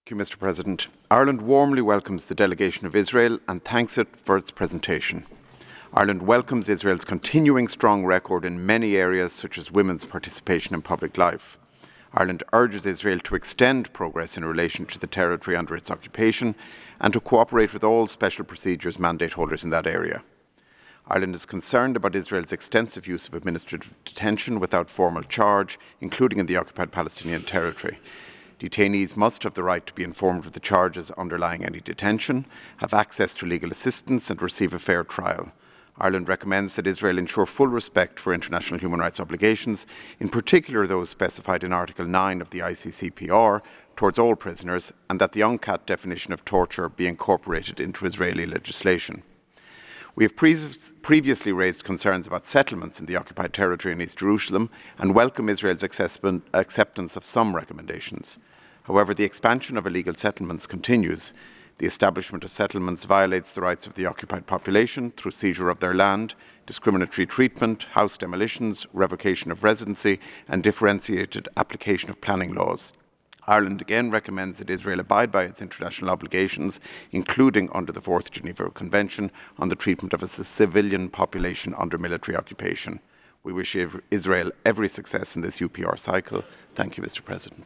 Mr. President. Ireland warmly welcomes the delegation of Israel and thanks it for its presentation. Ireland welcomes Israel's continuing strong record in many areas such as women's participation in public life. Ireland urges Israel to extend progress in relation to the territory under its occupation and to cooperate with all special procedures mandate holders in that area. Ireland is concerned about Israel's extensive use of administrative detention without formal charge, including in the occupied Palestinian territory. Detainees must have the right to be informed of the charges underlying any detention, have access to legal assistance and receive a fair trial. Ireland recommends that Israel ensure full respect for international human rights obligations, in particular those specified in Article 9 of the ICCPR, towards all prisoners, and that the UNCAT definition of torture be incorporated into Israeli legislation. We have previously raised concerns about settlements in the occupied territory in East Jerusalem and welcome Israel's acceptance of some recommendations. However, the expansion of illegal settlements continues. The establishment of settlements violates the rights of the occupied population through seizure of their land, discriminatory treatment, house demolitions, revocation of residency, and differentiated application of planning laws. Ireland again recommends that Israel abide by its international obligations, including under the 4th Geneva Convention on the treatment of a civilian population under military occupation. We wish Israel every success in this UPR cycle. Thank you, Mr. President.